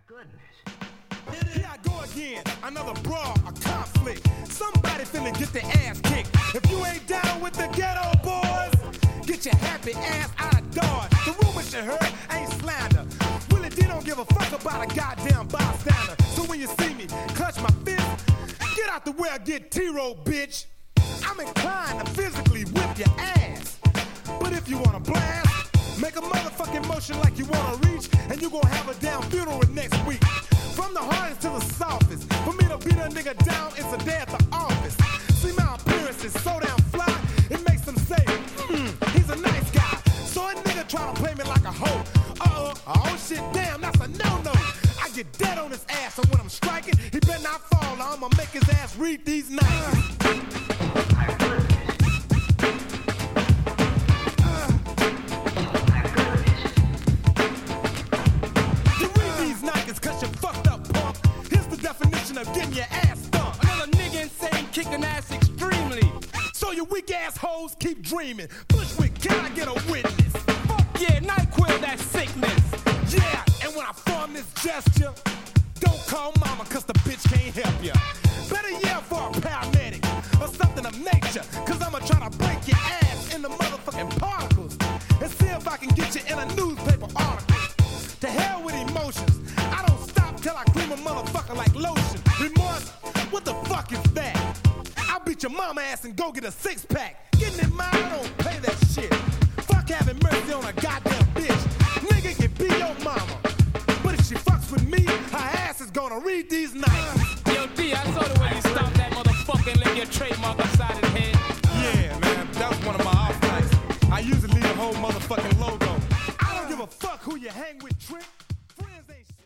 goodness. Here I go again, another brawl, a conflict. Somebody finna get their ass kicked. If you ain't down with the ghetto boys, get your happy ass out of Dodge. The rumors you heard ain't slander. Willie D don't give a fuck about a goddamn bystander. So when you see me clutch my fist, get out the way I get T-Row, bitch. I'm inclined to physically whip your ass. But if you wanna blast, make a motherfucking motion like you wanna reach, and you gon' have a damn funeral next week. From the hardest to the softest, for me to beat a nigga down, it's a day at the office. See, my appearance is so damn fly, it makes them say, he's a nice guy. So a nigga try to play me like a hoe. Oh shit, damn, that's a no-no. I get dead on his ass, and when I'm striking, he better not fall, or I'ma make his ass read these nights. Cause you fucked up, punk. Here's the definition of getting your ass thumped. Another nigga insane, kicking ass extremely. So you weak ass hoes keep dreaming. Bushwick, can I get a witness? Fuck yeah, NyQuil, that sickness. Yeah, and when I form this gesture, don't call mama cause the bitch can't help ya. Better yell for a paramedic or something of nature, cause I'ma try to break your ass into motherfucking particles and see if I can get you in a newspaper article. To hell with emotions, I don't stop till I cream a motherfucker like lotion. Remorse, what the fuck is that? I'll beat your mama ass and go get a six-pack. Getting in mind, I don't play that shit. Fuck having mercy on a goddamn bitch. Nigga can be your mama, but if she fucks with me, her ass is gonna read these nights. Yo, D, I saw the way you stomped that motherfucker and left your trademark inside his head. Yeah, man, that was one of my off nights. I usually leave a whole motherfucking logo. I don't give a fuck who you hang with, Trick.